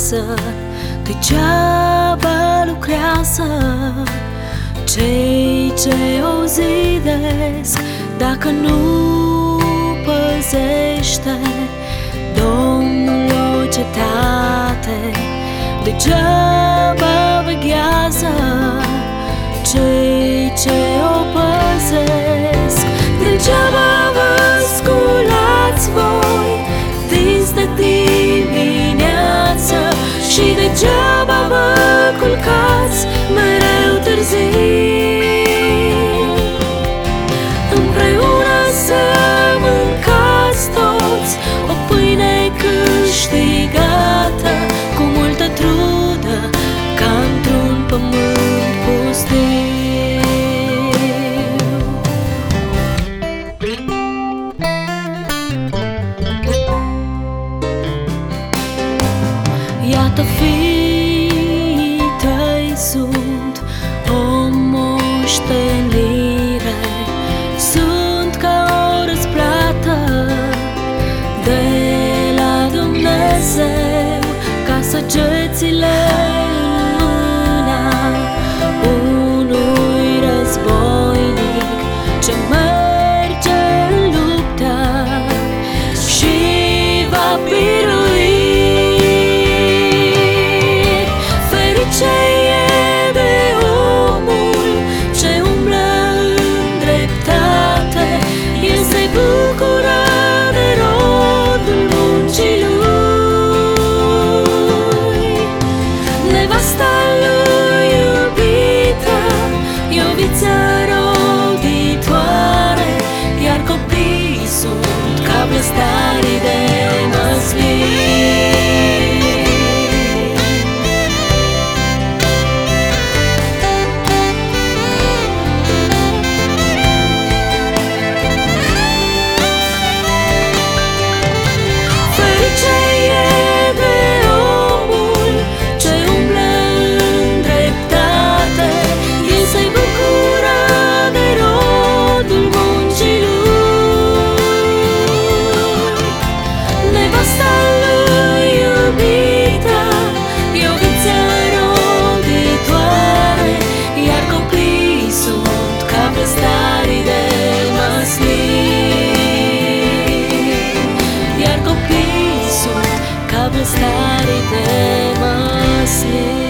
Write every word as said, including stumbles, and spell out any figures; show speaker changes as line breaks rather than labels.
acasă, degeaba lucrează cei ce o zidesc, dacă nu păzește Domnul o cetate. Degeaba veghează cei ce o păzesc, degeaba vă sculați voi dis de dimineață și degeaba vă culcați mereu târziu. Împreună să mâncați toți o pâine câștigată cu multă trudă, ca într-un pământ pustiu. Iată, fiii tăi sunt o moștenire, sunt ca o răsplată de la Dumnezeu, ca săgețile în mâna unui războinic ce merge în luptă și va birui. Ferice e de omul ce umblă în dreptate, el se bucură de rodul muncii lui. Nevasta lui iubită e o viță roditoare, iar copiii sunt ca blăstarii de măslin. Iar copiii sunt ca blăstarii de măslin.